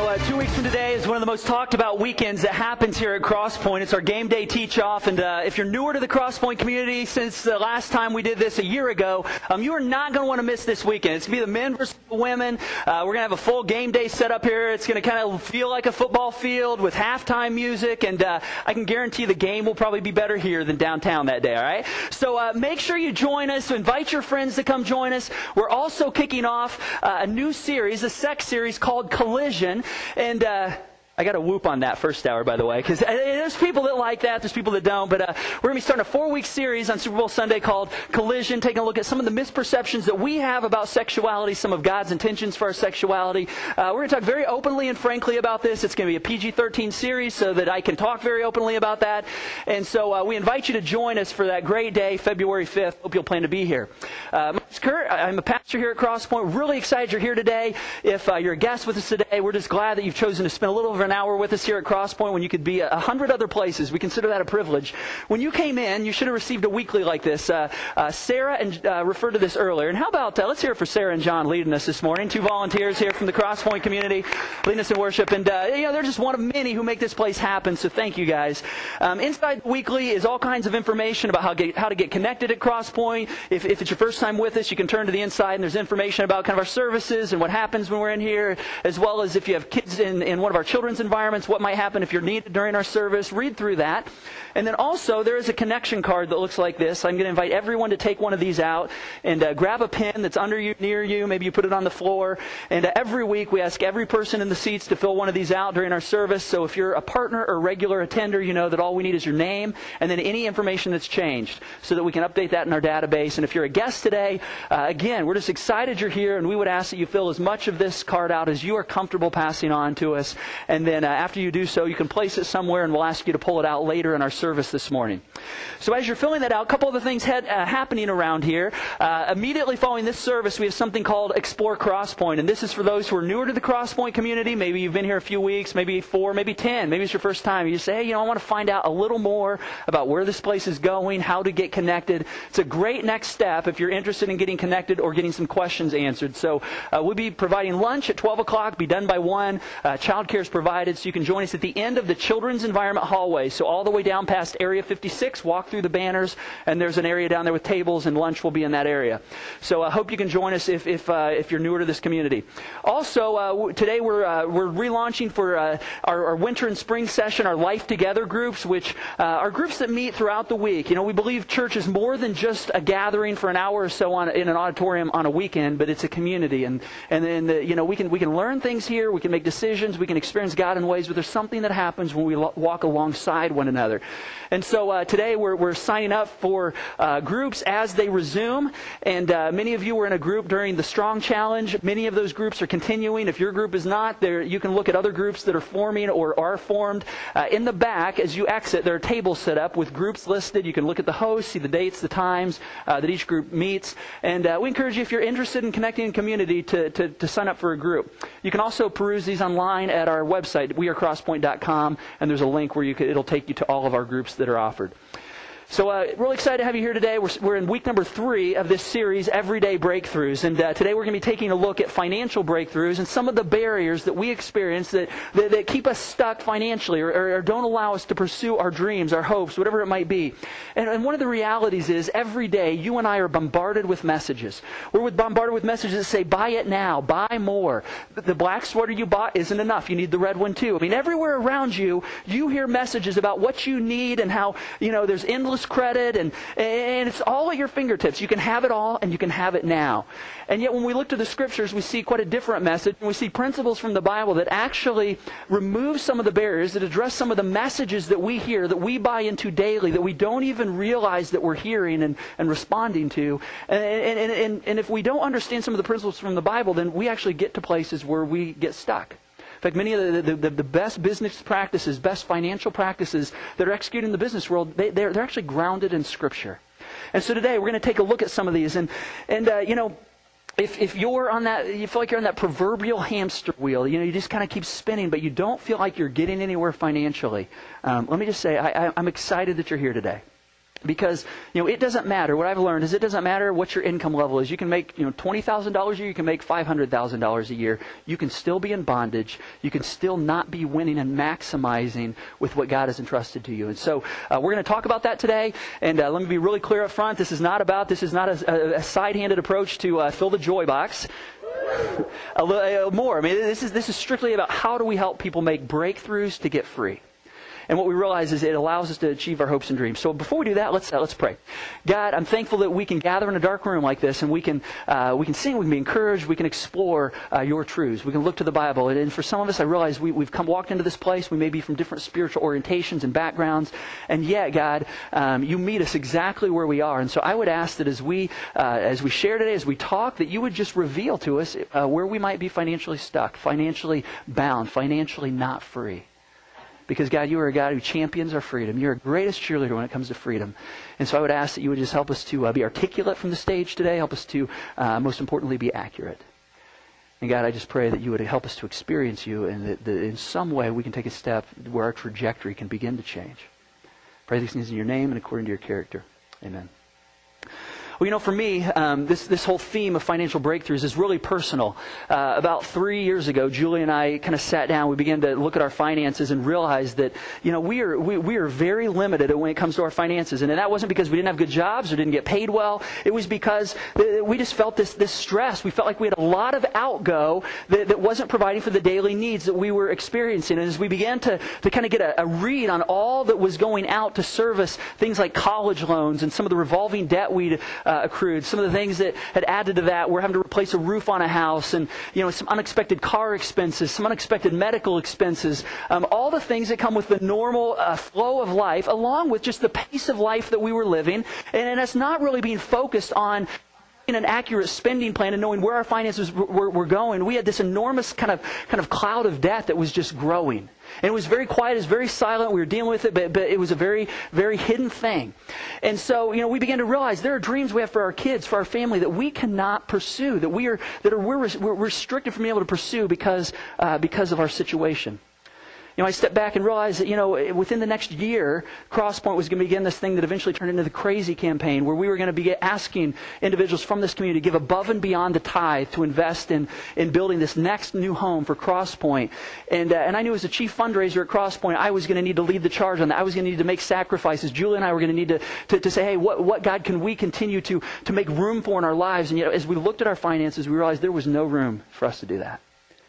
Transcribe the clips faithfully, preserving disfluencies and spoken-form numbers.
know, uh, two weeks from today is one of the most talked about weekends that happens here at Crosspoint. It's our game day teach-off, and uh, if you're newer to the Crosspoint community since the last time we did this a year ago, um, you are not going to want to miss this weekend. It's going to be the men versus the women. Uh, we're going to have a full game day set up here. It's going to kind of feel like a football field with halftime music, and uh, I can guarantee the game will probably be better here than downtown that day, all right? So uh, make sure you join us. Invite your friends to come join us. We're also kicking off uh, a new series, a sex series called Collision. And uh, I got a whoop on that first hour, by the way, because there's people that like that, there's people that don't. But uh, we're going to be starting a four-week series on Super Bowl Sunday called Collision, taking a look at some of the misperceptions that we have about sexuality, some of God's intentions for our sexuality. Uh, we're going to talk very openly and frankly about this. It's going to be a P G thirteen series so that I can talk very openly about that. And so uh, we invite you to join us for that great day, February fifth. Hope you'll plan to be here. Uh, my name's Kurt. I'm a pastor here at Crosspoint. Really excited you're here today. If uh, you're a guest with us today, we're just glad that you've chosen to spend a little over an hour with us here at Crosspoint when you could be a hundred other places. We consider that a privilege. When you came in, you should have received a weekly like this. Uh, uh, Sarah and uh, referred to this earlier. And how about, uh, let's hear it for Sarah and John leading us this morning. Two volunteers here from the Crosspoint community leading us in worship. And, uh, you know, they're just one of many who make this place happen. So thank you guys. Um, inside the weekly is all kinds of information about how, get, how to get connected at Crosspoint. If, if it's your first time with us, you can turn to the inside and there's information about kind of our services and what happens when we're in here, as well as if you have kids in, in one of our children's environments, what might happen if you're needed during our service. Read through that. And then also there is a connection card that looks like this. I'm going to invite everyone to take one of these out and uh, grab a pen that's under you, near you. Maybe you put it on the floor. And uh, every week we ask every person in the seats to fill one of these out during our service. So if you're a partner or regular attender, you know that all we need is your name and then any information that's changed so that we can update that in our database. And if you're a guest today, uh, again, we're just excited you're here, and we would ask that you fill as much of this card out as you are comfortable passing on to us. And then uh, after you do so, you can place it somewhere, and we'll ask you to pull it out later in our service this morning. So as you're filling that out, a couple of the things had, uh, happening around here. Uh, immediately following this service, we have something called Explore Crosspoint, and this is for those who are newer to the Crosspoint community. Maybe you've been here a few weeks, maybe four, maybe ten. Maybe it's your first time. You say, hey, you know, I want to find out a little more about where this place is going, how to get connected. It's a great next step if you're interested in getting connected or getting some questions answered. So uh, we'll be providing lunch at twelve o'clock, be done by one. Uh, child care is provided, so you can join us at the end of the Children's Environment Hallway. So all the way down past Area fifty-six, walk through the banners, and there's an area down there with tables, and lunch will be in that area. So I uh, hope you can join us if if, uh, if you're newer to this community. Also, uh, today we're uh, we're relaunching for uh, our, our winter and spring session, our Life Together groups, which uh, are groups that meet throughout the week. You know, we believe church is more than just a gathering for an hour or so on in an auditorium on a weekend, but it's a community, and and then the, you know we can we can learn things here, we can make decisions, we can experience God in ways, but there's something that happens when we lo- walk alongside one another. And so uh, today we're we're signing up for uh, groups as they resume, and uh, many of you were in a group during the Strong Challenge. Many of those groups are continuing. If your group is not, there you can look at other groups that are forming or are formed. Uh, in the back, as you exit, there are tables set up with groups listed. You can look at the hosts, see the dates, the times uh, that each group meets, and uh, we encourage you, if you're interested in connecting in community, to, to, to sign up for a group. You can also peruse these online at our website, we are crosspoint dot com, and there's a link where you could, it'll take you to all of our groups that are offered. So uh, really excited to have you here today. We're, we're in week number three of this series, Everyday Breakthroughs. And uh, today we're going to be taking a look at financial breakthroughs and some of the barriers that we experience that, that, that keep us stuck financially or, or, or don't allow us to pursue our dreams, our hopes, whatever it might be. And, and one of the realities is every day you and I are bombarded with messages. We're bombarded with messages that say, buy it now, buy more. The black sweater you bought isn't enough. You need the red one too. I mean, everywhere around you, you hear messages about what you need and how, you know, there's endless credit, and, and it's all at your fingertips. You can have it all, and you can have it now. And yet when we look to the Scriptures, we see quite a different message, and we see principles from the Bible that actually remove some of the barriers, that address some of the messages that we hear, that we buy into daily, that we don't even realize that we're hearing and, and responding to. And, and, and, and if we don't understand some of the principles from the Bible, then we actually get to places where we get stuck. In fact, many of the, the, the, the best business practices, best financial practices that are executed in the business world, they, they're, they're actually grounded in Scripture. And so today we're going to take a look at some of these. And, and uh, you know, if, if you're on that, you feel like you're on that proverbial hamster wheel, you know, you just kind of keep spinning, but you don't feel like you're getting anywhere financially. Um, let me just say, I, I, I'm excited that you're here today. Because, you know, it doesn't matter. What I've learned is it doesn't matter what your income level is. You can make, you know, twenty thousand dollars a year. You can make five hundred thousand dollars a year. You can still be in bondage. You can still not be winning and maximizing with what God has entrusted to you. And so uh, we're going to talk about that today. And uh, let me be really clear up front. This is not about, this is not a, a, a side-handed approach to uh, fill the joy box. a little more. I mean, this is, this is strictly about how do we help people make breakthroughs to get free. And what we realize is it allows us to achieve our hopes and dreams. So before we do that, let's uh, let's pray. God, I'm thankful that we can gather in a dark room like this, and we can uh, we can sing, we can be encouraged, we can explore uh, your truths. We can look to the Bible. And, and for some of us, I realize we, we've come walked into this place. We may be from different spiritual orientations and backgrounds, and yet, God, um, you meet us exactly where we are. And so I would ask that as we uh, as we share today, as we talk, that you would just reveal to us uh, where we might be financially stuck, financially bound, financially not free. Because, God, you are a God who champions our freedom. You're a greatest cheerleader when it comes to freedom. And so I would ask that you would just help us to uh, be articulate from the stage today. Help us to, uh, most importantly, be accurate. And, God, I just pray that you would help us to experience you and that, that in some way we can take a step where our trajectory can begin to change. Pray these things in your name and according to your character. Amen. Well, you know, for me, um, this this whole theme of financial breakthroughs is really personal. Uh, about three years ago, Julie and I kind of sat down. We began to look at our finances and realized that, you know, we are we, we are very limited when it comes to our finances. And that wasn't because we didn't have good jobs or didn't get paid well. It was because we just felt this this stress. We felt like we had a lot of outgo that, that wasn't providing for the daily needs that we were experiencing. And as we began to, to kind of get a, a read on all that was going out to service things like college loans and some of the revolving debt we'd Uh, accrued. Some of the things that had added to that, we're having to replace a roof on a house, and you know, some unexpected car expenses, some unexpected medical expenses, um, all the things that come with the normal uh, flow of life, along with just the pace of life that we were living, and, and it's not really being focused on in an accurate spending plan and knowing where our finances were, were going. We had this enormous kind of kind of cloud of debt that was just growing. And it was very quiet, it was very silent, we were dealing with it, but, but it was a very, very hidden thing. And so, you know, we began to realize there are dreams we have for our kids, for our family, that we cannot pursue, that we are, that are, we're, we're restricted from being able to pursue because, uh, because of our situation. You know, I stepped back and realized that, you know, within the next year, Crosspoint was going to begin this thing that eventually turned into the Crazy campaign, where we were going to be asking individuals from this community to give above and beyond the tithe to invest in, in building this next new home for Crosspoint. And, uh, and I knew as a chief fundraiser at Crosspoint, I was going to need to lead the charge on that. I was going to need to make sacrifices. Julie and I were going to need to, to, to say, hey, what, what God can we continue to, to make room for in our lives? And yet, as we looked at our finances, we realized there was no room for us to do that.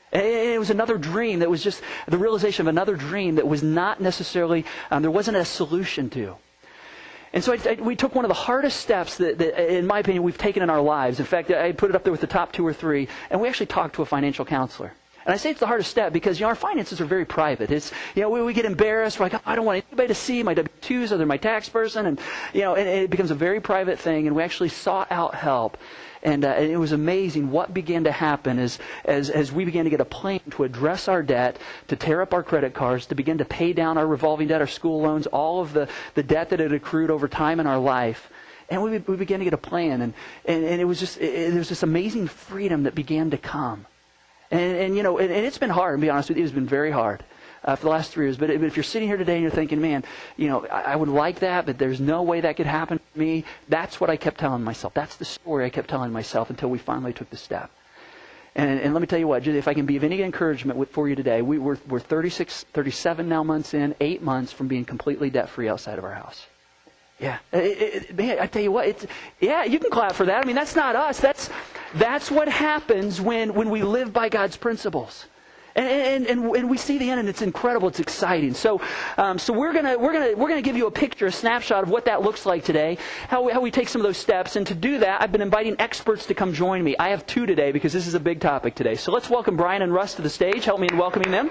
It was another dream that was just the realization of another dream that was not necessarily, um, there wasn't a solution to. And so I, I, we took one of the hardest steps that, that, in my opinion, we've taken in our lives. In fact, I put it up there with the top two or three, and we actually talked to a financial counselor. And I say it's the hardest step because, you know, our finances are very private. It's, you know, we, we get embarrassed. We're like, oh, I don't want anybody to see my W two's or they're my tax person. And, you know, and it becomes a very private thing. And we actually sought out help. And, uh, and it was amazing what began to happen as, as, as we began to get a plan to address our debt, to tear up our credit cards, to begin to pay down our revolving debt, our school loans, all of the, the debt that had accrued over time in our life. And we, we began to get a plan. And, and, and it was just, it, there was this amazing freedom that began to come. And, and you know, and, and it's been hard, to be honest with you. It's been very hard uh, for the last three years. But if you're sitting here today and you're thinking, man, you know, I, I would like that, but there's no way that could happen to me. That's what I kept telling myself. That's the story I kept telling myself until we finally took the step. And, and let me tell you what, if I can be of any encouragement with, for you today, we, we're, we're thirty-six, thirty-seven now months in, eight months from being completely debt-free outside of our house. Yeah, it, it, man, I tell you what, it's, yeah, you can clap for that. I mean, that's not us. That's that's what happens when, when we live by God's principles. And, and, and, and we see the end, and it's incredible. It's exciting. So, um, so we're gonna we're gonna we're gonna give you a picture, a snapshot of what that looks like today. How we, how we take some of those steps, and to do that, I've been inviting experts to come join me. I have two today because this is a big topic today. So let's welcome Brian and Russ to the stage. Help me in welcoming them.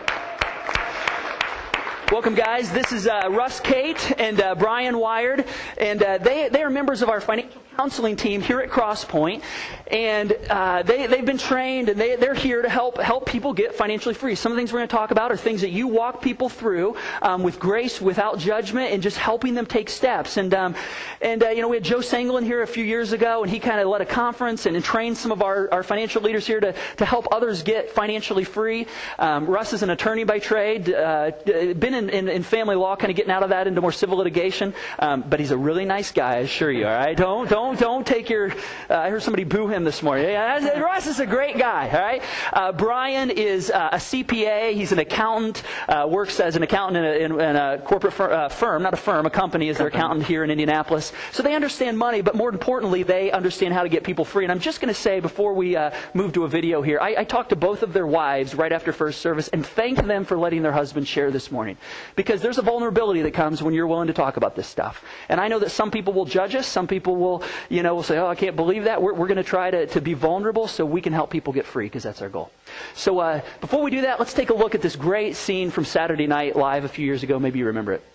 Welcome, guys. This is uh, Russ Kate and uh, Brian Wired, and uh, they they are members of our financial counseling team here at Crosspoint, and uh, they, they've been trained, and they, they're here to help help people get financially free. Some of the things we're going to talk about are things that you walk people through um, with grace, without judgment, and just helping them take steps. And, um, and uh, you know, we had Joe Sanglin here a few years ago, and he kind of led a conference and, and trained some of our, our financial leaders here to, to help others get financially free. Um, Russ is an attorney by trade, uh, been in, in, in family law, kind of getting out of that into more civil litigation, um, but he's a really nice guy, I assure you, all right? Don't, don't, don't take your, uh, I heard somebody boo him this morning. Yeah, Russ is a great guy, all right? Uh, Brian is uh, a C P A, he's an accountant, uh, works as an accountant in a, in, in a corporate fir- uh, firm, not a firm, a company is their accountant here in Indianapolis. So they understand money, but more importantly, they understand how to get people free. And I'm just going to say, before we uh, move to a video here, I, I talked to both of their wives right after first service and thanked them for letting their husbands share this morning. Because there's a vulnerability that comes when you're willing to talk about this stuff. And I know that some people will judge us. Some people will, you know, will say, oh, I can't believe that. We're, we're going to try to, to be vulnerable so we can help people get free, because that's our goal. So uh, before we do that, let's take a look at this great scene from Saturday Night Live a few years ago. Maybe you remember it.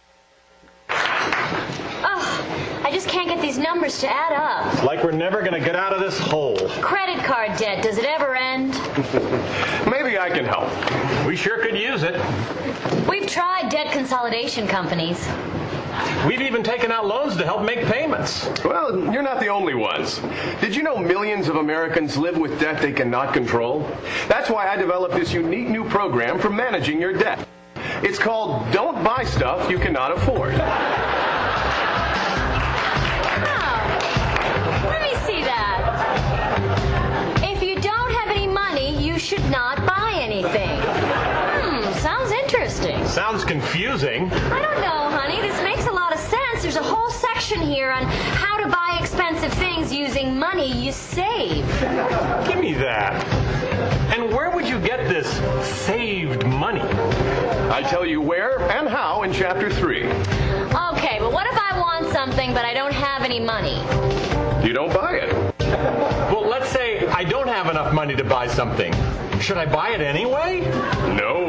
Oh, I just can't get these numbers to add up. It's like we're never going to get out of this hole. Credit card debt, does it ever end? Maybe I can help. We sure could use it. We've tried debt consolidation companies. We've even taken out loans to help make payments. Well, you're not the only ones. Did you know millions of Americans live with debt they cannot control? That's why I developed this unique new program for managing your debt. It's called Don't Buy Stuff You Cannot Afford. Oh, let me see that. If you don't have any money, you should not buy anything. Hmm, sounds interesting. Sounds confusing. I don't know, honey. This makes a lot of sense. There's a whole section here on how to buy expensive things using money you save. Give me that. And where would you get this saved money? I tell you where and how in chapter three. Okay, but what if I want something but I don't have any money? You don't buy it. Well, let's say I don't have enough money to buy something. Should I buy it anyway? No.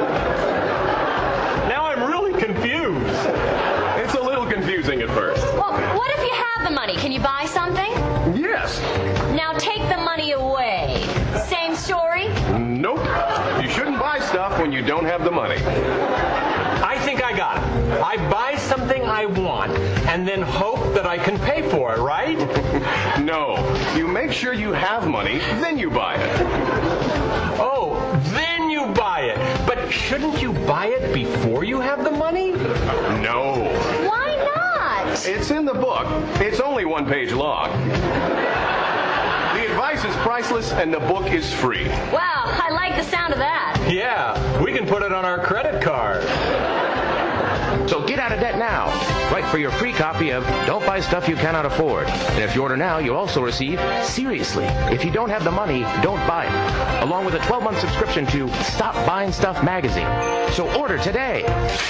Now I'm really confused. It's a little confusing at first. Well, what if you have the money? Can you buy something? Yes. Now take the money away. Same story? Nope. You shouldn't buy stuff when you don't have the money. I think I got it. I buy something I want and then hope that I can pay for it, right? No. You make sure you have money, then you buy it. Oh, then you buy it. But shouldn't you buy it before you have the money? No. Why not? It's in the book. It's only one page long. The advice is priceless and the book is free. Wow, I like the sound of that. Yeah, we can put it on our credit card. So get out of debt now. Write for your free copy of Don't Buy Stuff You Cannot Afford. And if you order now, you'll also receive Seriously, If You Don't Have the Money, Don't Buy It, along with a twelve-month subscription to Stop Buying Stuff magazine. So order today.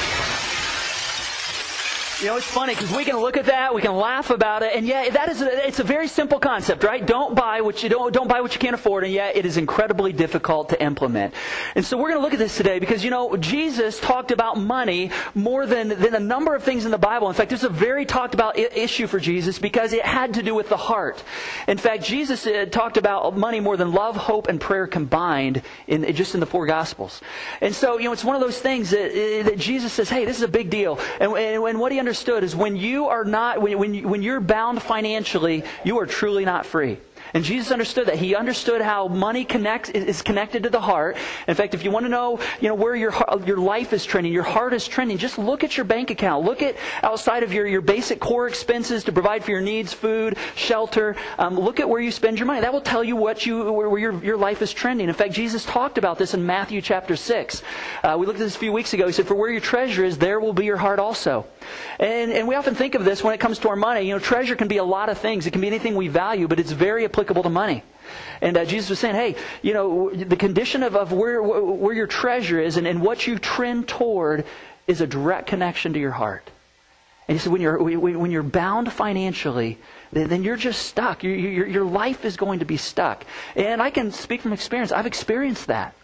You know, it's funny because we can look at that, we can laugh about it, and yet that is a, it's a very simple concept, right? Don't buy what you don't don't buy what you can't afford, and yet it is incredibly difficult to implement. And so we're going to look at this today because, you know, Jesus talked about money more than than a number of things in the Bible. In fact, this is a very talked about I- issue for Jesus because it had to do with the heart. In fact, Jesus uh, talked about money more than love, hope, and prayer combined in just in the four Gospels. And so, you know, it's one of those things that, uh, that Jesus says, hey, this is a big deal. And, and, and what he understood is when you are not, when, when, you, when you're bound financially, you are truly not free. And Jesus understood that. He understood how money connects is connected to the heart. In fact, if you want to know, you know, where your your life is trending, your heart is trending, just look at your bank account. Look at outside of your, your basic core expenses to provide for your needs, food, shelter. Um, look at where you spend your money. That will tell you what you where, where your your life is trending. In fact, Jesus talked about this in Matthew chapter six. Uh, we looked at this a few weeks ago. He said, "For where your treasure is, there will be your heart also." And and we often think of this when it comes to our money. You know, treasure can be a lot of things. It can be anything we value, but it's very applicable to money. And uh, Jesus was saying, hey, you know, the condition of, of where where your treasure is and, and what you trend toward is a direct connection to your heart. And he said, when you're when you're bound financially, then, then you're just stuck. Your, your your life is going to be stuck. And I can speak from experience. I've experienced that.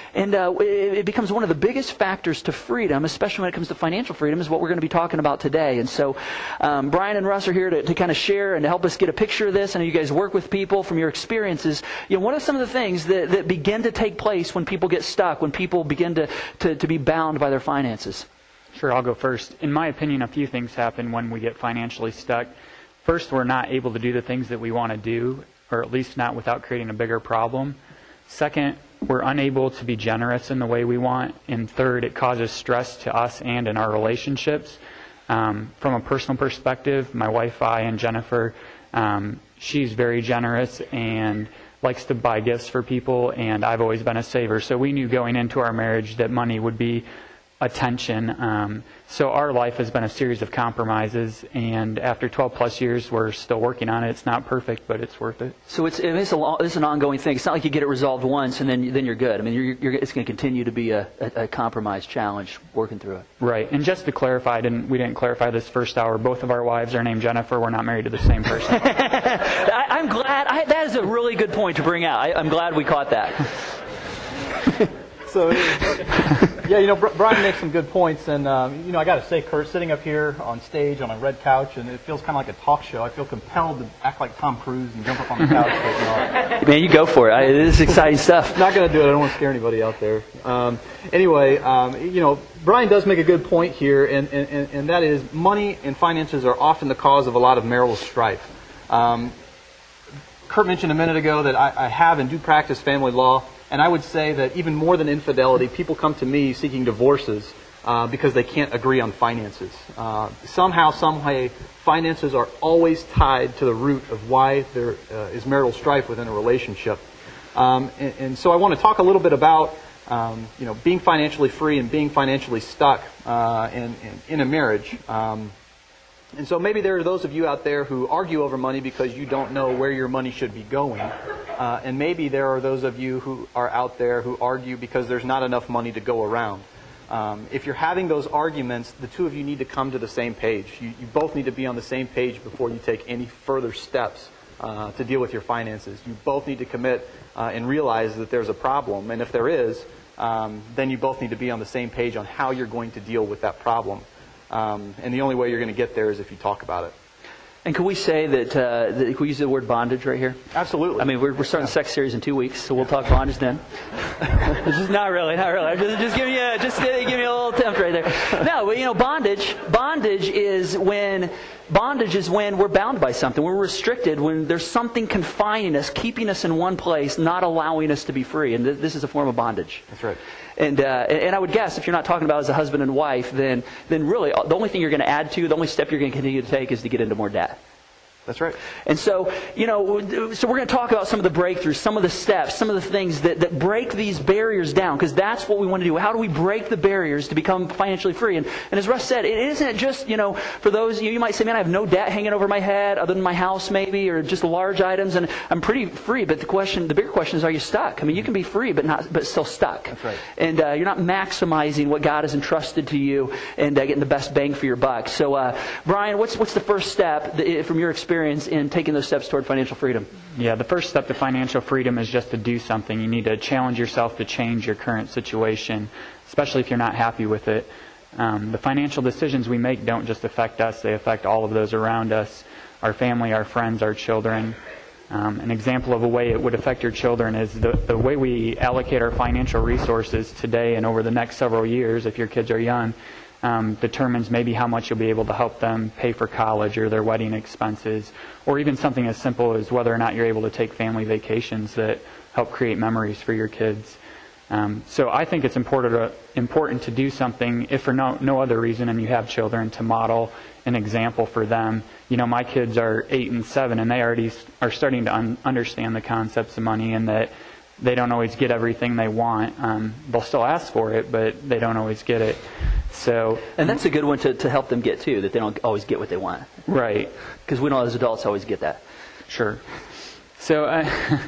And uh, it, it becomes one of the biggest factors to freedom, especially when it comes to financial freedom, is what we're going to be talking about today. And so um, Brian and Russ are here to, to kind of share and to help us get a picture of this. I know you guys work with people from your experiences. You know, what are some of the things that, that begin to take place when people get stuck, when people begin to, to, to be bound by their finances? Sure, I'll go first. In my opinion, a few things happen when we get financially stuck. First, we're not able to do the things that we want to do, or at least not without creating a bigger problem. Second, we're unable to be generous in the way we want. And third, it causes stress to us and in our relationships. Um, from a personal perspective, my wife, I, and Jennifer, um, she's very generous and likes to buy gifts for people, and I've always been a saver. So we knew going into our marriage that money would be a tension. Um, so our life has been a series of compromises, and after twelve plus years, we're still working on it. It's not perfect, but it's worth it. So it's it's, a, it's an ongoing thing. It's not like you get it resolved once and then then you're good. I mean, you're, you're, it's going to continue to be a, a, a compromise challenge working through it. Right. And just to clarify, I didn't, we didn't clarify this first hour. Both of our wives are named Jennifer. We're not married to the same person. I, I'm glad. I, that is a really good point to bring out. I, I'm glad we caught that. So, yeah, you know, Brian makes some good points, and um, you know, I got to say, Kurt, sitting up here on stage on a red couch, and it feels kind of like a talk show. I feel compelled to act like Tom Cruise and jump up on the couch. But, you know, man, you go for it. I, this is exciting stuff. Not going to do it. I don't want to scare anybody out there. Um, anyway, um, you know, Brian does make a good point here, and, and, and that is money and finances are often the cause of a lot of marital strife. Um, Kurt mentioned a minute ago that I, I have and do practice family law. And I would say that even more than infidelity, people come to me seeking divorces uh, because they can't agree on finances. Uh, somehow, some way, finances are always tied to the root of why there uh, is marital strife within a relationship. Um, and, and so I want to talk a little bit about um, you know, being financially free and being financially stuck uh, in, in, in a marriage. Um, And so maybe there are those of you out there who argue over money because you don't know where your money should be going. Uh, and maybe there are those of you who are out there who argue because there's not enough money to go around. Um, if you're having those arguments, the two of you need to come to the same page. You, you both need to be on the same page before you take any further steps uh, to deal with your finances. You both need to commit uh, and realize that there's a problem. And if there is, um, then you both need to be on the same page on how you're going to deal with that problem. Um, and the only way you're going to get there is if you talk about it. And can we say that, uh, that can we use the word bondage right here? Absolutely. I mean, we're, we're starting the sex series in two weeks, so we'll talk bondage then. Just not really, not really. Just, just give me a just give me a little attempt right there. No, but you know, bondage. Bondage is when bondage is when we're bound by something. We're restricted when there's something confining us, keeping us in one place, not allowing us to be free. And th- this is a form of bondage. That's right. And uh, and I would guess if you're not talking about as a husband and wife, then then really the only thing you're going to add to, the only step you're going to continue to take is to get into more debt. That's right. And so, you know, so we're going to talk about some of the breakthroughs, some of the steps, some of the things that, that break these barriers down, because that's what we want to do. How do we break the barriers to become financially free? And, and as Russ said, it isn't just, you know, for those, you, you might say, man, I have no debt hanging over my head other than my house maybe, or just large items, and I'm pretty free. But the question, the bigger question is, are you stuck? I mean, you can be free, but not, but still stuck. That's right. And uh, you're not maximizing what God has entrusted to you and uh, getting the best bang for your buck. So, uh, Brian, what's what's the first step that, from your experience in taking those steps toward financial freedom? Yeah, the first step to financial freedom is just to do something. You need to challenge yourself to change your current situation, especially if you're not happy with it. Um, the financial decisions we make don't just affect us, they affect all of those around us, our family, our friends, our children. Um, an example of a way it would affect your children is the, the way we allocate our financial resources today and over the next several years, if your kids are young, Um, determines maybe how much you'll be able to help them pay for college or their wedding expenses, or even something as simple as whether or not you're able to take family vacations that help create memories for your kids. Um, so I think it's important to, important to do something, if for no, no other reason, and you have children, to model an example for them. You know, my kids are eight and seven, and they already are starting to un- understand the concepts of money, and that they don't always get everything they want. Um, they'll still ask for it, but they don't always get it. So, and that's a good one to, to help them get too, that they don't always get what they want. Right. Because we don't as adults always get that. Sure. So, uh,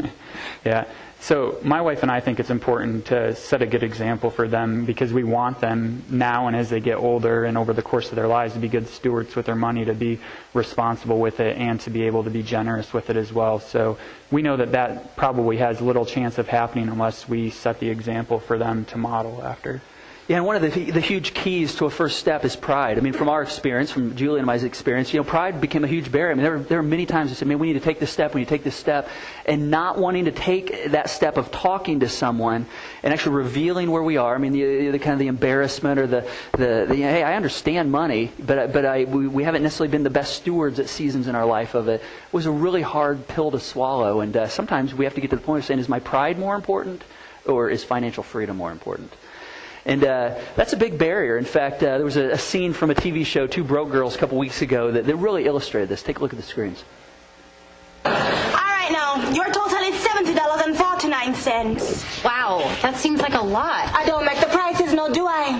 yeah. So my wife and I think it's important to set a good example for them, because we want them now and as they get older and over the course of their lives to be good stewards with their money, to be responsible with it, and to be able to be generous with it as well. So we know that that probably has little chance of happening unless we set the example for them to model after. Yeah, and one of the, the huge keys to a first step is pride. I mean, from our experience, from Julie and my experience, you know, pride became a huge barrier. I mean, there, there were many times we said, man, we need to take this step, we need to take this step, and not wanting to take that step of talking to someone and actually revealing where we are. I mean, the, the kind of the embarrassment or the, the, the hey, I understand money, but but I we, we haven't necessarily been the best stewards at seasons in our life of it. It was a really hard pill to swallow, and uh, sometimes we have to get to the point of saying, is my pride more important, or is financial freedom more important? And uh, that's a big barrier. In fact, uh, there was a, a scene from a T V show, Two Broke Girls, a couple weeks ago that, that really illustrated this. Take a look at the screens. All right, now, your total is seventy dollars and forty-nine cents. Wow, that seems like a lot. I don't make the prices, no, do I?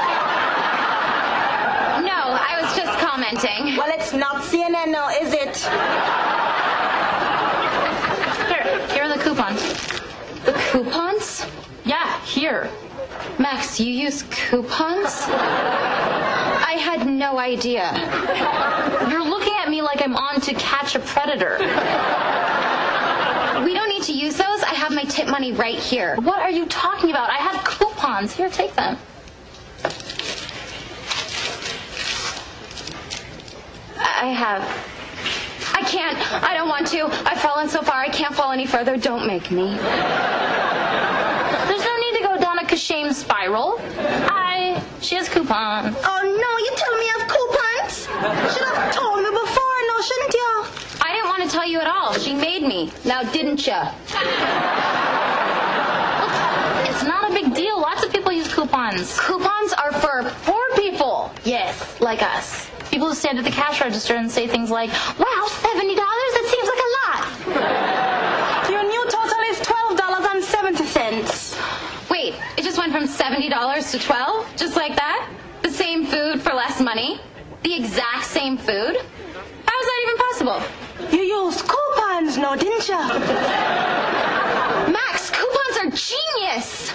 No, I was just commenting. Well, it's not C N N, now, is it? Here, here are the coupons. The coupons? Yeah, here. Max, you use coupons? I had no idea. You're looking at me like I'm on to Catch a Predator. We don't need to use those. I have my tip money right here. What are you talking about? I have coupons. Here, take them. I have... I can't. I don't want to. I've fallen so far, I can't fall any further. Don't make me. There's no need to go down a shame spiral. I... She has coupons. Oh, no, you tell me you have coupons? Should have told me before, no, shouldn't you? I didn't want to tell you at all. She made me. Now, didn't you? Look, it's not a big deal. Lots of people use coupons. Coupons are for poor people. Yes, like us. People who stand at the cash register and say things like, wow, seventy dollars? That seems like a lot. Your new total is twelve dollars and seventy cents. Wait, it just went from seventy dollars to twelve dollars? Just like that? The same food for less money? The exact same food? How is that even possible? You used coupons, no, didn't you? Max, coupons are genius!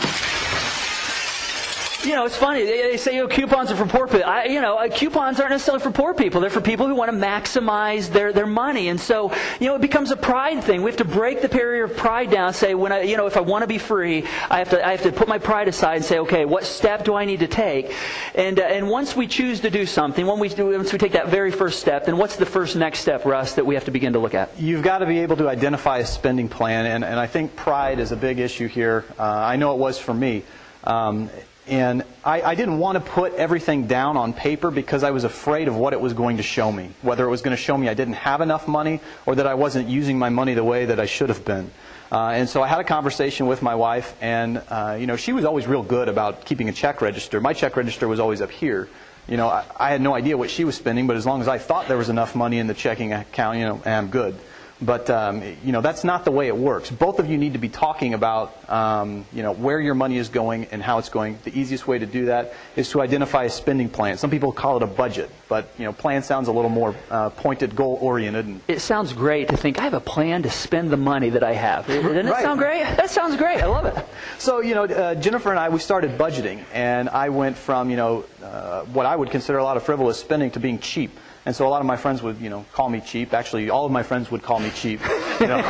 You know, it's funny. They, they say, you know, coupons are for poor people. I, you know, uh, coupons aren't necessarily for poor people. They're for people who want to maximize their, their money. And so, you know, it becomes a pride thing. We have to break the barrier of pride down and say, when I, you know, if I want to be free, I have to, I have to put my pride aside and say, okay, what step do I need to take? And uh, and once we choose to do something, when we do, once we take that very first step, then what's the first next step, Russ, that we have to begin to look at? You've got to be able to identify a spending plan, and, and I think pride is a big issue here. Uh, I know it was for me. Um, And I, I didn't want to put everything down on paper because I was afraid of what it was going to show me. Whether it was going to show me I didn't have enough money or that I wasn't using my money the way that I should have been. Uh, and so I had a conversation with my wife, and uh, you know, she was always real good about keeping a check register. My check register was always up here. You know, I, I had no idea what she was spending, but as long as I thought there was enough money in the checking account, you know, I'm good. But, um, you know, that's not the way it works. Both of you need to be talking about, um, you know, where your money is going and how it's going. The easiest way to do that is to identify a spending plan. Some people call it a budget, but, you know, plan sounds a little more uh, pointed, goal-oriented. It sounds great to think, I have a plan to spend the money that I have. Doesn't it Right. sound great? That sounds great. I love it. So, you know, uh, Jennifer and I, we started budgeting, and I went from, you know, uh, what I would consider a lot of frivolous spending to being cheap. And so a lot of my friends would, you know, call me cheap. Actually, all of my friends would call me cheap. You know,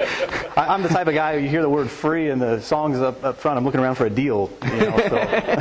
I, I'm the type of guy who you hear the word free and the song's up, up front. I'm looking around for a deal. You know, so.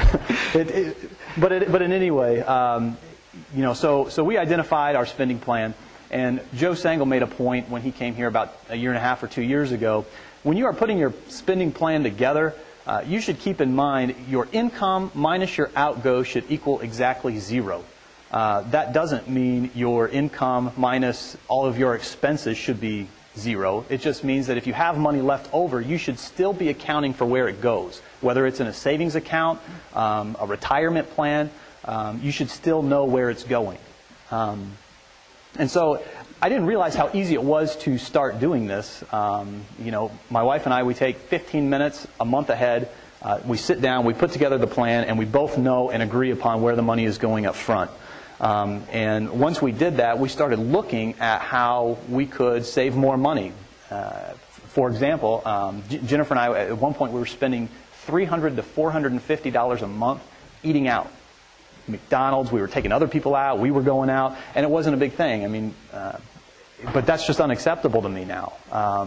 it, it, but it, but in any way, um, you know, so so we identified our spending plan, and Joe Sangl made a point when he came here about a year and a half or two years ago. When you are putting your spending plan together, uh, you should keep in mind your income minus your outgo should equal exactly zero. Uh, that doesn't mean your income minus all of your expenses should be zero. It just means that if you have money left over, you should still be accounting for where it goes. Whether it's in a savings account, um, a retirement plan, um, you should still know where it's going. Um, and so I didn't realize how easy it was to start doing this. Um, you know, my wife and I, we take fifteen minutes a month ahead. Uh, we sit down, we put together the plan, and we both know and agree upon where the money is going up front. Um, and once we did that, we started looking at how we could save more money. Uh, for example, um, J- Jennifer and I, at one point, we were spending three hundred to four hundred fifty dollars a month eating out. McDonald's, we were taking other people out, we were going out, and it wasn't a big thing. I mean, uh, but that's just unacceptable to me now. Um,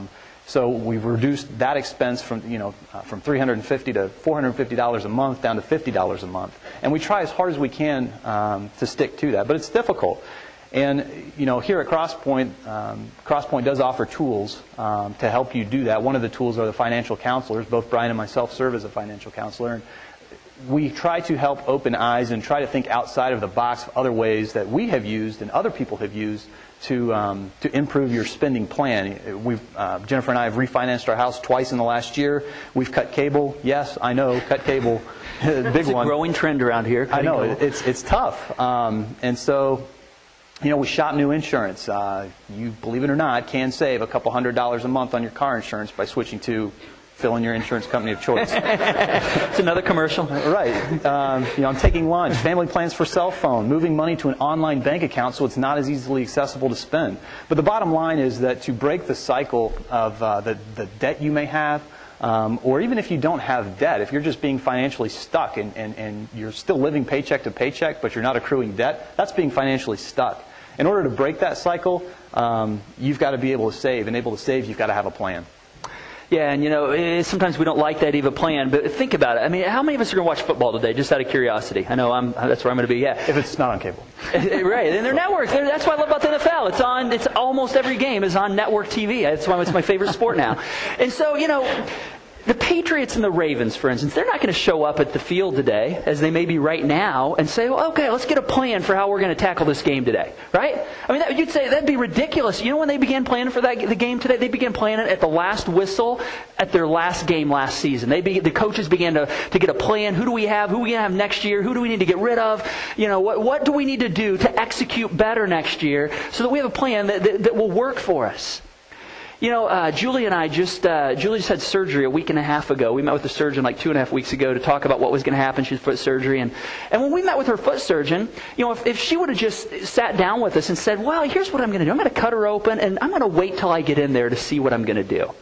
So we've reduced that expense from, you know, uh, from three hundred fifty dollars to four hundred fifty dollars a month down to fifty dollars a month. And we try as hard as we can um, to stick to that, but it's difficult. And, you know, here at Crosspoint, um, Crosspoint does offer tools um, to help you do that. One of the tools are the financial counselors. Both Brian and myself serve as a financial counselor. And we try to help open eyes and try to think outside of the box of other ways that we have used and other people have used to um, to improve your spending plan. We've uh, Jennifer and I have refinanced our house twice in the last year. We've cut cable. Yes, I know, cut cable, big it's one. It's a growing trend around here. I know, cable. it's it's tough. Um, and so, you know, we shop new insurance. Uh, you, believe it or not, can save a couple hundred dollars a month on your car insurance by switching to fill in your insurance company of choice. It's another commercial. Right. Um, you know, I'm taking lunch, family plans for cell phone, moving money to an online bank account so it's not as easily accessible to spend. But the bottom line is that to break the cycle of uh, the, the debt you may have, um, or even if you don't have debt, if you're just being financially stuck and, and, and you're still living paycheck to paycheck, but you're not accruing debt, that's being financially stuck. In order to break that cycle, um, you've got to be able to save. And able to save, you've got to have a plan. Yeah, and you know, eh, sometimes we don't like that even plan, but think about it. I mean, how many of us are going to watch football today, just out of curiosity? I know I'm, that's where I'm going to be, yeah. If it's not on cable. Right, and they're networks. They're, that's what I love about the N F L. It's on, it's almost every game is on network T V. That's why it's my favorite sport now. And so, you know, the Patriots and the Ravens, for instance, they're not going to show up at the field today, as they may be right now, and say, well, okay, let's get a plan for how we're going to tackle this game today, right? I mean, that, you'd say that'd be ridiculous. You know when they began planning for that the game today? They began planning at the last whistle at their last game last season. They be, the coaches began to, to get a plan. Who do we have? Who are we going to have next year? Who do we need to get rid of? You know, what, what do we need to do to execute better next year so that we have a plan that, that, that will work for us? You know, uh, Julie and I just, uh, Julie just had surgery a week and a half ago. We met with the surgeon like two and a half weeks ago to talk about what was going to happen. She had foot surgery. And, and when we met with her foot surgeon, you know, if, if she would have just sat down with us and said, well, here's what I'm going to do. I'm going to cut her open and I'm going to wait till I get in there to see what I'm going to do.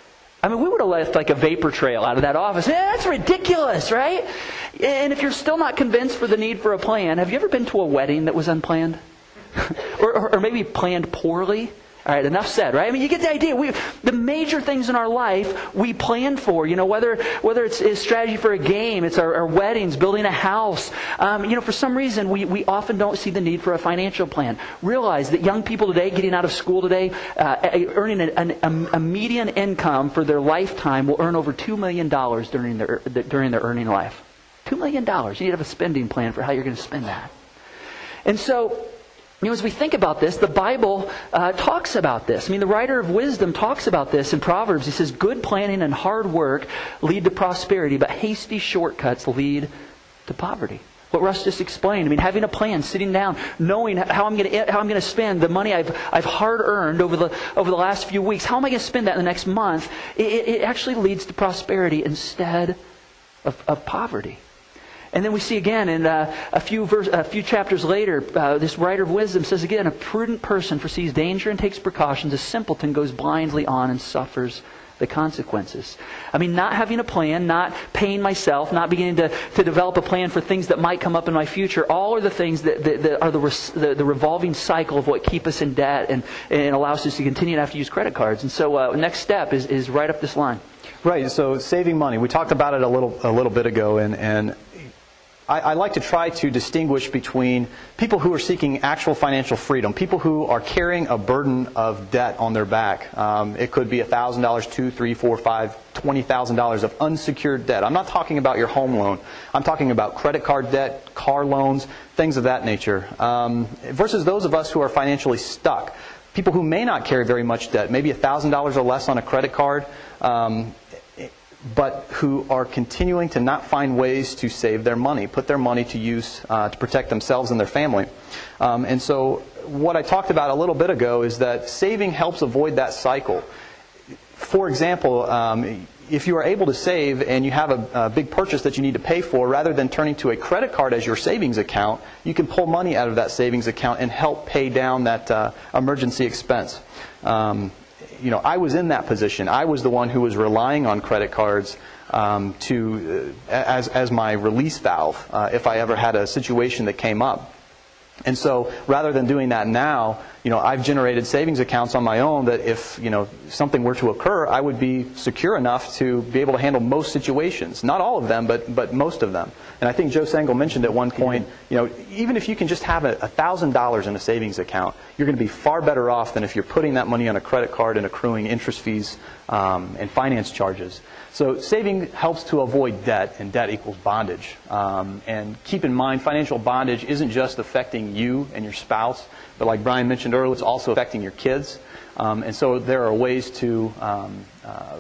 I mean, we would have left like a vapor trail out of that office. Eh, that's ridiculous, right? And if you're still not convinced for the need for a plan, have you ever been to a wedding that was unplanned? or, or, or maybe planned poorly? All right, enough said, right? I mean, you get the idea. We, the major things in our life we plan for, you know, whether whether it's a strategy for a game, it's our, our weddings, building a house. Um, you know, for some reason, we, we often don't see the need for a financial plan. Realize that young people today, getting out of school today, uh, earning a, a, a median income for their lifetime will earn over two million dollars during their, during their earning life. two million dollars. You need to have a spending plan for how you're going to spend that. And so, you know, as we think about this, the Bible uh, talks about this. I mean, the writer of wisdom talks about this in Proverbs. He says, good planning and hard work lead to prosperity, but hasty shortcuts lead to poverty. What Russ just explained. I mean, having a plan, sitting down, knowing how I'm going to how I'm going to spend the money I've I've hard earned over the over the last few weeks. How am I going to spend that in the next month? It, it actually leads to prosperity instead of, of poverty. And then we see again in uh, a few verse, a few chapters later, uh, this writer of wisdom says again, a prudent person foresees danger and takes precautions. A simpleton goes blindly on and suffers the consequences. I mean, not having a plan, not paying myself, not beginning to, to develop a plan for things that might come up in my future, all are the things that, that, that are the, res, the the revolving cycle of what keep us in debt and, and allows us to continue to have to use credit cards. And so uh, next step is, is right up this line. Right, so saving money. We talked about it a little a little bit ago, and, and I, I like to try to distinguish between people who are seeking actual financial freedom, people who are carrying a burden of debt on their back. Um, it could be one thousand dollars, two thousand dollars, three thousand dollars, four thousand dollars, five thousand dollars, twenty thousand dollars of unsecured debt. I'm not talking about your home loan. I'm talking about credit card debt, car loans, things of that nature. Um, versus those of us who are financially stuck. People who may not carry very much debt, maybe one thousand dollars or less on a credit card, um, but who are continuing to not find ways to save their money, put their money to use uh, to protect themselves and their family. Um, and so what I talked about a little bit ago is that saving helps avoid that cycle. For example, um, if you are able to save and you have a, a big purchase that you need to pay for, rather than turning to a credit card as your savings account, you can pull money out of that savings account and help pay down that uh, emergency expense. Um, You know, I was in that position. I was the one who was relying on credit cards um, to uh, as as my release valve uh, if I ever had a situation that came up. And so rather than doing that now, you know, I've generated savings accounts on my own that if, you know, something were to occur, I would be secure enough to be able to handle most situations. Not all of them, but but most of them. And I think Joe Sengel mentioned at one point, you know, even if you can just have a one thousand dollars in a savings account, you're going to be far better off than if you're putting that money on a credit card and accruing interest fees um, and finance charges. So saving helps to avoid debt, and debt equals bondage. Um, and keep in mind, financial bondage isn't just affecting you and your spouse, but like Brian mentioned earlier, it's also affecting your kids. Um, and so there are ways to um, uh,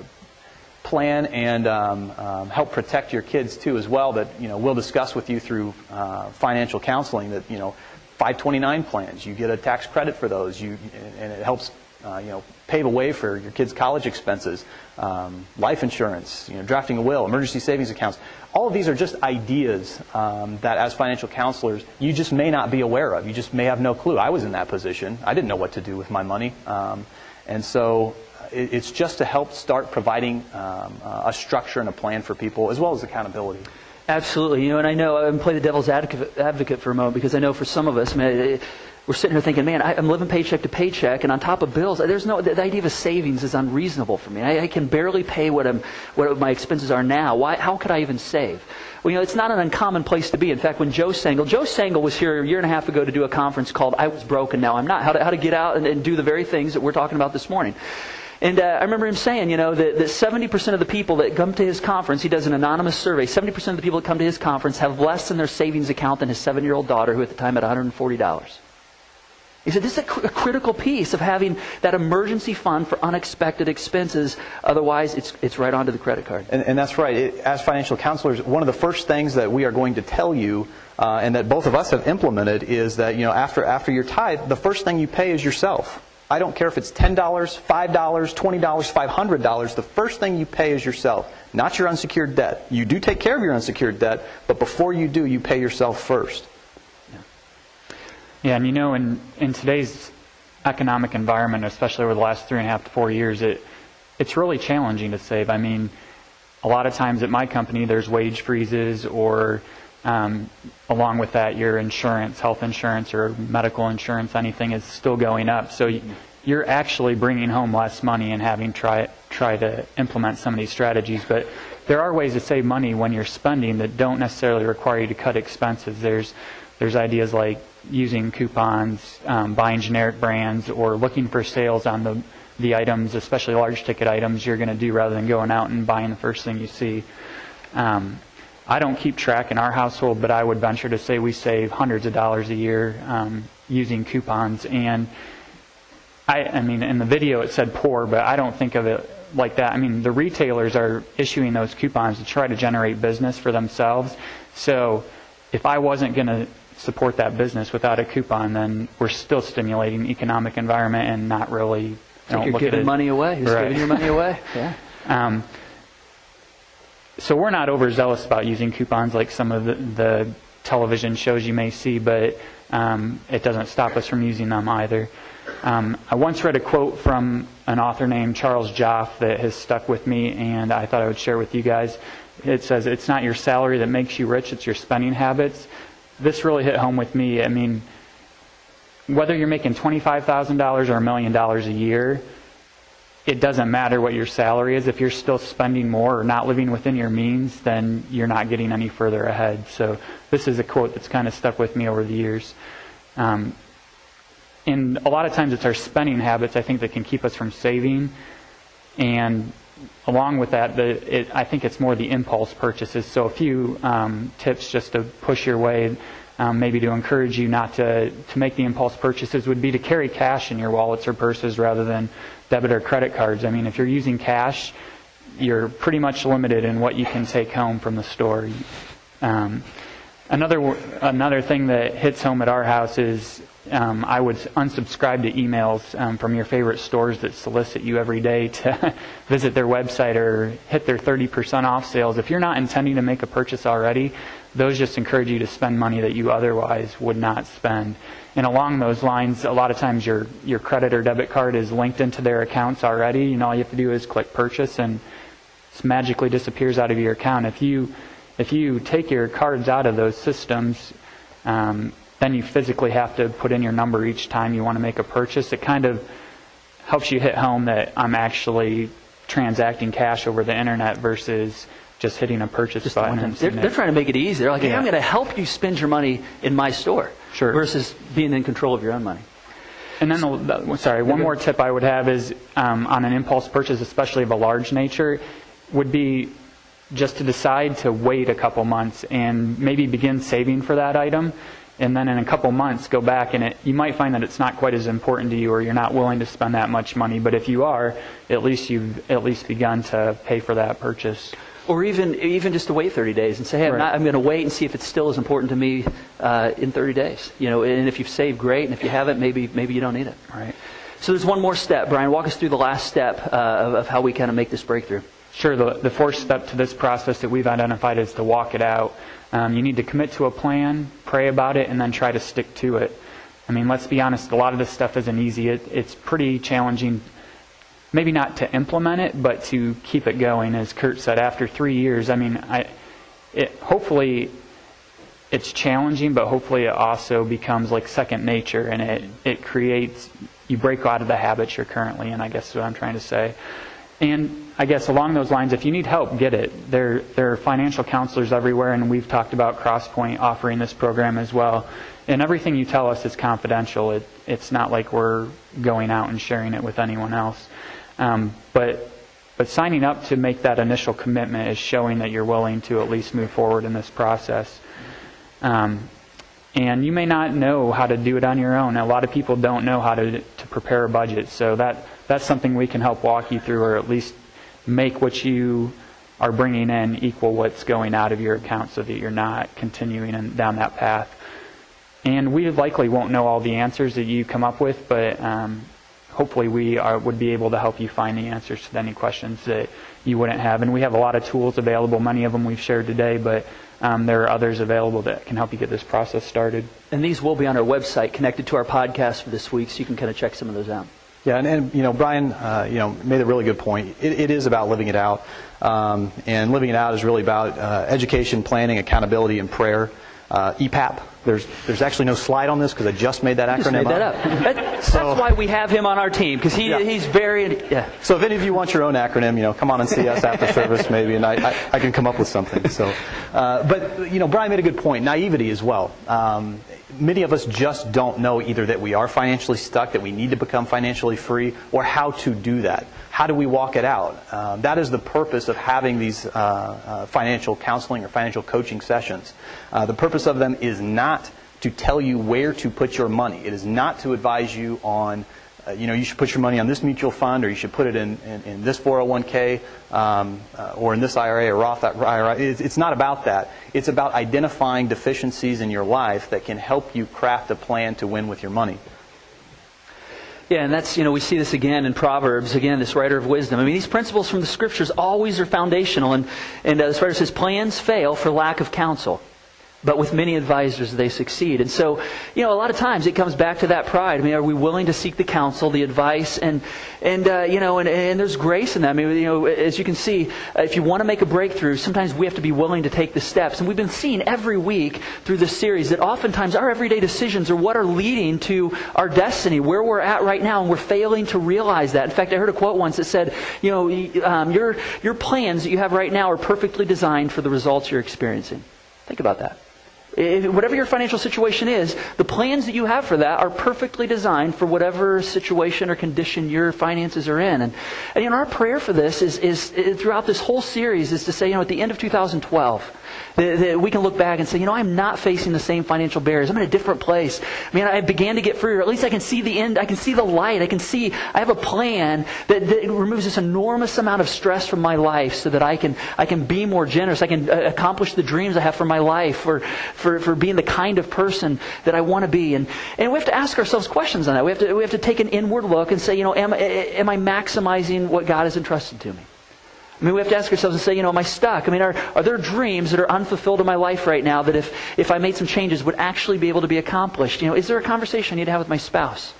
plan and um, um, help protect your kids too as well that, you know, we'll discuss with you through uh, financial counseling that, you know, five twenty-nine plans, you get a tax credit for those, you, and it helps Uh, you know, pave a way for your kids' college expenses, um, life insurance, you know, drafting a will, emergency savings accounts. All of these are just ideas um, that as financial counselors, you just may not be aware of. You just may have no clue. I was in that position. I didn't know what to do with my money. Um, and so it, it's just to help start providing um, a structure and a plan for people, as well as accountability. Absolutely. You know, and I know, I'm play the devil's advocate, advocate for a moment, because I know for some of us, man, it, we're sitting here thinking, man, I, I'm living paycheck to paycheck, and on top of bills, there's no the, the idea of a savings is unreasonable for me. I, I can barely pay what I'm what my expenses are now. Why? How could I even save? Well, you know, it's not an uncommon place to be. In fact, when Joe Sengel, Joe Sengel was here a year and a half ago to do a conference called "I Was Broken, Now I'm Not." How to how to get out and, and do the very things that we're talking about this morning. And uh, I remember him saying, you know, that, that seventy percent of the people that come to his conference, he does an anonymous survey, seventy percent of the people that come to his conference have less in their savings account than his seven-year-old daughter, who at the time had one hundred forty dollars. He said, this is a, cr- a critical piece of having that emergency fund for unexpected expenses. Otherwise, it's it's right onto the credit card. And, and that's right. It, as financial counselors, one of the first things that we are going to tell you, uh, and that both of us have implemented, is that, you know, after after your tithe, the first thing you pay is yourself. I don't care if it's ten dollars, five dollars, twenty dollars, five hundred dollars. The first thing you pay is yourself, not your unsecured debt. You do take care of your unsecured debt, but before you do, you pay yourself first. Yeah, and you know, in, in today's economic environment, especially over the last three and a half to four years, it it's really challenging to save. I mean, a lot of times at my company, there's wage freezes, or um, along with that, your insurance, health insurance or medical insurance, anything is still going up. So you're actually bringing home less money and having try try to implement some of these strategies. But there are ways to save money when you're spending that don't necessarily require you to cut expenses. There's There's ideas like using coupons, um, buying generic brands, or looking for sales on the the items, especially large ticket items, you're going to do rather than going out and buying the first thing you see. Um, I don't keep track in our household, but I would venture to say we save hundreds of dollars a year um, using coupons. And I, I mean, in the video it said poor, but I don't think of it like that. I mean, the retailers are issuing those coupons to try to generate business for themselves. So if I wasn't going to support that business without a coupon, then we're still stimulating the economic environment and not really. Like you're giving money away. You're right. giving your money away. Yeah. Um, so we're not overzealous about using coupons like some of the, the television shows you may see, but um, it doesn't stop us from using them either. Um, I once read a quote from an author named Charles Joff that has stuck with me, and I thought I would share with you guys. It says, "It's not your salary that makes you rich, it's your spending habits." This really hit home with me. I mean, whether you're making twenty-five thousand dollars or a million dollars a year, it doesn't matter what your salary is. If you're still spending more or not living within your means, then you're not getting any further ahead. So this is a quote that's kind of stuck with me over the years. Um, and a lot of times it's our spending habits, I think, that can keep us from saving. And along with that, the, it, I think it's more the impulse purchases. So a few um, tips just to push your way, um, maybe to encourage you not to, to make the impulse purchases, would be to carry cash in your wallets or purses rather than debit or credit cards. I mean, if you're using cash, you're pretty much limited in what you can take home from the store. Um, another another thing that hits home at our house is Um, I would unsubscribe to emails um, from your favorite stores that solicit you every day to visit their website or hit their thirty percent off sales. If you're not intending to make a purchase already, those just encourage you to spend money that you otherwise would not spend. And along those lines, a lot of times your, your credit or debit card is linked into their accounts already. You know, all you have to do is click purchase and it magically disappears out of your account. If you, if you take your cards out of those systems, um, then you physically have to put in your number each time you want to make a purchase. It kind of helps you hit home that I'm actually transacting cash over the internet versus just hitting a purchase just button. The and they're, they're trying to make it easy. They're like, hey, yeah. I'm going to help you spend your money in my store, sure. versus being in control of your own money. And then, the, the, sorry, one more tip I would have is um, on an impulse purchase, especially of a large nature, would be just to decide to wait a couple months and maybe begin saving for that item. And then in a couple months, go back and it, you might find that it's not quite as important to you, or you're not willing to spend that much money. But if you are, at least you've at least begun to pay for that purchase. Or even even just to wait thirty days and say, hey, I'm, right. not, I'm going to wait and see if it's still as important to me uh, in thirty days. You know, and if you've saved, great. And if you haven't, maybe maybe you don't need it. Right. So there's one more step. Brian, walk us through the last step uh, of, of how we kind of make this breakthrough. Sure. The, the fourth step to this process that we've identified is to walk it out. Um, you need to commit to a plan, pray about it, and then try to stick to it. I mean, let's be honest, a lot of this stuff isn't easy. It, it's pretty challenging, maybe not to implement it, but to keep it going. As Kurt said, after three years, I mean, I, it, hopefully it's challenging, but hopefully it also becomes like second nature, and it, it creates, you break out of the habits you're currently in, I guess is what I'm trying to say. And I guess along those lines, if you need help, get it. There, there are financial counselors everywhere, and we've talked about CrossPoint offering this program as well. And everything you tell us is confidential. It, it's not like we're going out and sharing it with anyone else. Um, but, but signing up to make that initial commitment is showing that you're willing to at least move forward in this process. Um, and you may not know how to do it on your own. A lot of people don't know how to to prepare a budget, so that that's something we can help walk you through, or at least make what you are bringing in equal what's going out of your account, so that you're not continuing in, down that path. And we likely won't know all the answers that you come up with, but um, hopefully we are, would be able to help you find the answers to any questions that you wouldn't have. And we have a lot of tools available. Many of them we've shared today, but um, there are others available that can help you get this process started. And these will be on our website, connected to our podcast for this week, so you can kind of check some of those out. Yeah, and, and you know, Brian, uh, you know, made a really good point. It, it is about living it out, um, and living it out is really about uh, education, planning, accountability, and prayer. Uh, E PAP. There's there's actually no slide on this because I just made that you acronym just made that up. up. That, So- that's why we have him on our team, because he Yeah. he's very yeah. So if any of you want your own acronym, you know, come on and see us after service maybe, and I, I, I can come up with something. So, uh, but you know, Brian made a good point. Naivety as well. Um, many of us just don't know either that we are financially stuck, that we need to become financially free, or how to do that. How do we walk it out? Um, that is the purpose of having these uh, uh, financial counseling or financial coaching sessions. Uh, the purpose of them is not to tell you where to put your money. It is not to advise you on, uh, you know, you should put your money on this mutual fund, or you should put it in, in, in this four oh one k, um, uh, or in this I R A or Roth I R A. It's, it's not about that. It's about identifying deficiencies in your life that can help you craft a plan to win with your money. Yeah, and that's, you know, we see this again in Proverbs, again, this writer of wisdom. I mean, these principles from the Scriptures always are foundational, and, and uh, this writer says, plans fail for lack of counsel, but with many advisors they succeed. And so, you know, a lot of times it comes back to that pride. I mean, are we willing to seek the counsel, the advice, and, and uh, you know, and, and there's grace in that. I mean, you know, as you can see, uh, if you want to make a breakthrough, sometimes we have to be willing to take the steps. And we've been seeing every week through this series that oftentimes our everyday decisions are what are leading to our destiny, where we're at right now, and we're failing to realize that. In fact, I heard a quote once that said, you know, um, your, your plans that you have right now are perfectly designed for the results you're experiencing. Think about that. If, whatever your financial situation is, the plans that you have for that are perfectly designed for whatever situation or condition your finances are in. And, and you know, our prayer for this is, is, is throughout this whole series is to say, you know, at the end of two thousand twelve, that, that we can look back and say, you know, I'm not facing the same financial barriers. I'm in a different place. I mean, I began to get free, or at least I can see the end. I can see the light. I can see, I have a plan that, that removes this enormous amount of stress from my life so that I can, I can be more generous. I can uh, accomplish the dreams I have for my life, or for, for being the kind of person that I want to be. And, and we have to ask ourselves questions on that. We have to, we have to take an inward look and say, you know, am, am I maximizing what God has entrusted to me? I mean, we have to ask ourselves and say, you know, am I stuck? I mean, are, are there dreams that are unfulfilled in my life right now that if, if I made some changes would actually be able to be accomplished? You know, is there a conversation I need to have with my spouse?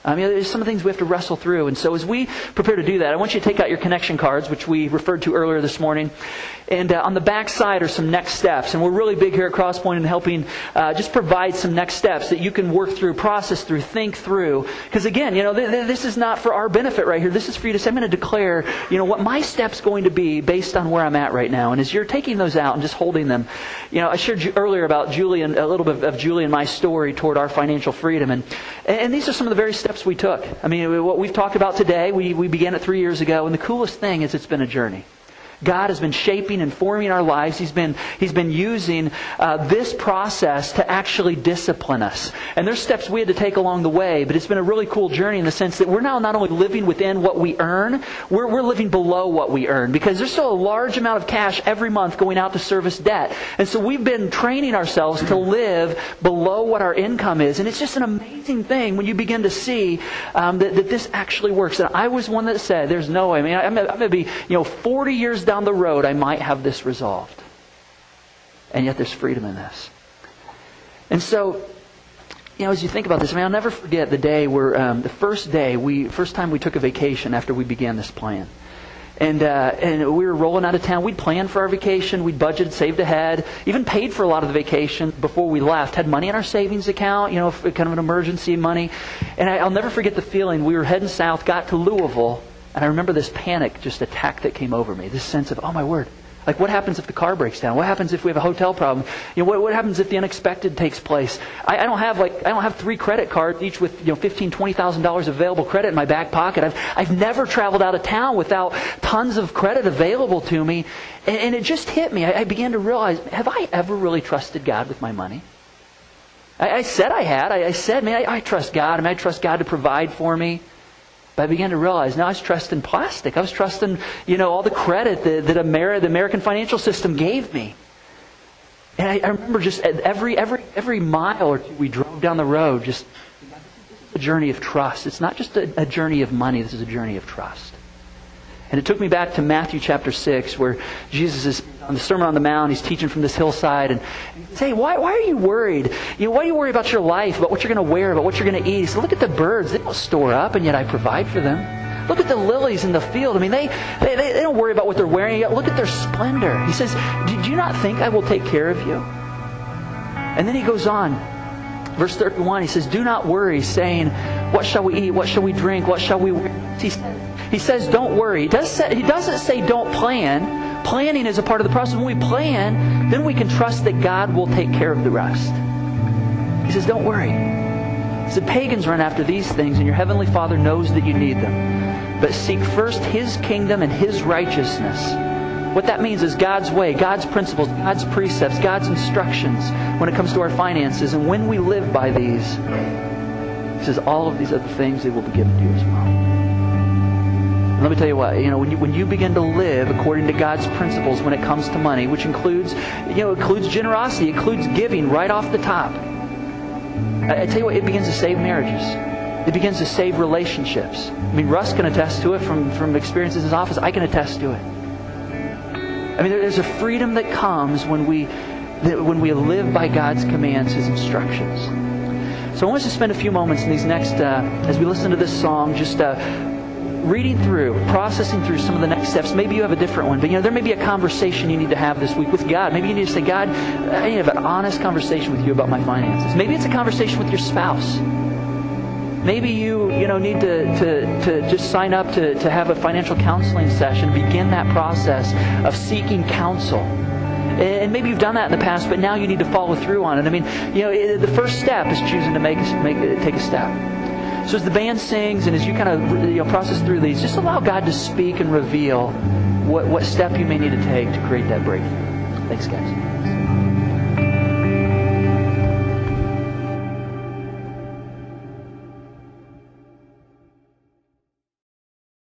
I mean, there's some things we have to wrestle through. And so as we prepare to do that, I want you to take out your connection cards, which we referred to earlier this morning. And uh, on the back side are some next steps. And we're really big here at Crosspoint in helping uh, just provide some next steps that you can work through, process through, think through. Because again, you know, th- th- this is not for our benefit right here. This is for you to say, I'm going to declare, you know, what my step's going to be based on where I'm at right now. And as you're taking those out and just holding them, you know, I shared you earlier about Julie and a little bit of Julie and my story toward our financial freedom. And, and these are some of the very steps we took. I mean, what we've talked about today, we, we began it three years ago. And the coolest thing is it's been a journey. God has been shaping and forming our lives. He's been He's been using uh, this process to actually discipline us. And there's steps we had to take along the way, but it's been a really cool journey in the sense that we're now not only living within what we earn, we're, we're living below what we earn because there's still a large amount of cash every month going out to service debt. And so we've been training ourselves to live below what our income is. And it's just an amazing thing when you begin to see um, that, that this actually works. And I was one that said, there's no way. I mean, I'm, I'm going to be, you know, forty years down the road, I might have this resolved. And yet there's freedom in this. And so, you know, as you think about this, I mean, I'll never forget the day where, um, the first day, we first time we took a vacation after we began this plan. And uh, and we were rolling out of town. We'd planned for our vacation. We'd budgeted, saved ahead, even paid for a lot of the vacation before we left. Had money in our savings account, you know, kind of an emergency money. And I, I'll never forget the feeling. We were heading south, got to Louisville, and I remember this panic, just attack that came over me. This sense of, oh my word, like what happens if the car breaks down? What happens if we have a hotel problem? You know, what, what happens if the unexpected takes place? I, I don't have like I don't have three credit cards, each with you know fifteen, twenty thousand dollars available credit in my back pocket. I've I've never traveled out of town without tons of credit available to me, and, and it just hit me. I, I began to realize, have I ever really trusted God with my money? I, I said I had. I, I said, man, I, I trust God. I mean, I trust God to provide for me. But I began to realize now I was trusting plastic. I was trusting, you know, all the credit that, that Ameri- the American financial system gave me. And I, I remember just every every every mile or two we drove down the road, just a journey of trust. It's not just a, a journey of money. This is a journey of trust. And it took me back to Matthew chapter six, where Jesus is on the Sermon on the Mount. He's teaching from this hillside, and he says, "Hey, why why are you worried? You know, why do you worry about your life, about what you're going to wear, about what you're going to eat?" He said, "Look at the birds; they don't store up, and yet I provide for them. Look at the lilies in the field. I mean, they they, they, they don't worry about what they're wearing. Yet look at their splendor." He says, "Do you not think I will take care of you?" And then he goes on, verse thirty-one. He says, "Do not worry, saying, what shall we eat? What shall we drink? What shall we wear?" He says, He says, don't worry. He, does say, he doesn't say don't plan. Planning is a part of the process. When we plan, then we can trust that God will take care of the rest. He says, don't worry. He said, pagans run after these things, and your heavenly Father knows that you need them. But seek first His kingdom and His righteousness. What that means is God's way, God's principles, God's precepts, God's instructions when it comes to our finances. And when we live by these, He says, all of these other things, they will be given to you as well. And let me tell you what, you know, when you when you begin to live according to God's principles when it comes to money, which includes, you know, includes generosity, includes giving right off the top. I, I tell you what, it begins to save marriages. It begins to save relationships. I mean, Russ can attest to it from, from experiences in his office. I can attest to it. I mean, there's a freedom that comes when we that when we live by God's commands, His instructions. So I want us to spend a few moments in these next, uh, as we listen to this song, just uh, reading through, processing through some of the next steps. Maybe you have a different one, but you know there may be a conversation you need to have this week with God. Maybe you need to say, God, I need to have an honest conversation with you about my finances. Maybe it's a conversation with your spouse. Maybe you you know need to, to, to just sign up to, to have a financial counseling session, begin that process of seeking counsel. And maybe you've done that in the past, but now you need to follow through on it. I mean, you know, the first step is choosing to make make take a step. So as the band sings and as you kind of you know, process through these, just allow God to speak and reveal what, what step you may need to take to create that breakthrough. Thanks, guys.